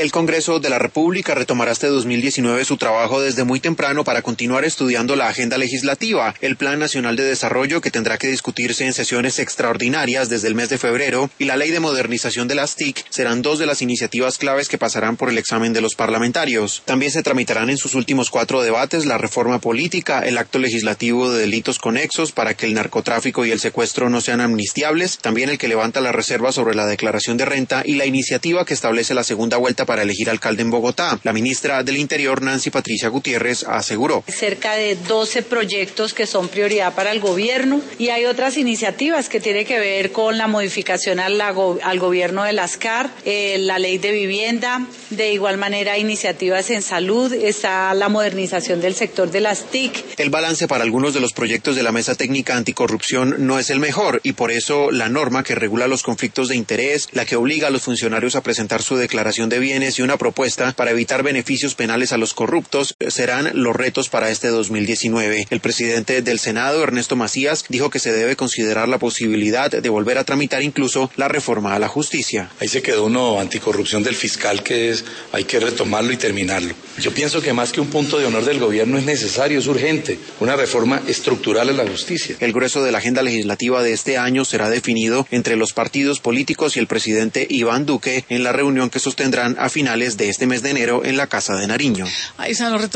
El Congreso de la República retomará este 2019 su trabajo desde muy temprano para continuar estudiando la agenda legislativa, el Plan Nacional de Desarrollo que tendrá que discutirse en sesiones extraordinarias desde el mes de febrero y la Ley de Modernización de las TIC serán dos de las iniciativas claves que pasarán por el examen de los parlamentarios. También se tramitarán en sus últimos 4 debates la reforma política, el acto legislativo de delitos conexos para que el narcotráfico y el secuestro no sean amnistiables, también el que levanta la reserva sobre la declaración de renta y la iniciativa que establece la segunda vuelta para elegir alcalde en Bogotá. La ministra del Interior, Nancy Patricia Gutiérrez, aseguró. Cerca de 12 proyectos que son prioridad para el gobierno y hay otras iniciativas que tienen que ver con la modificación al gobierno de las CAR, la ley de vivienda, de igual manera iniciativas en salud, está la modernización del sector de las TIC. El balance para algunos de los proyectos de la Mesa Técnica Anticorrupción no es el mejor y por eso la norma que regula los conflictos de interés, la que obliga a los funcionarios a presentar su declaración de bienes y una propuesta para evitar beneficios penales a los corruptos serán los retos para este 2019. El presidente del Senado, Ernesto Macías, dijo que se debe considerar la posibilidad de volver a tramitar incluso la reforma a la justicia. Ahí se quedó uno anticorrupción del fiscal que hay que retomarlo y terminarlo. Yo pienso que más que un punto de honor del gobierno es necesario, es urgente, una reforma estructural en la justicia. El grueso de la agenda legislativa de este año será definido entre los partidos políticos y el presidente Iván Duque en la reunión que sostendrán a finales de este mes de enero en la Casa de Nariño. Ahí están los retos.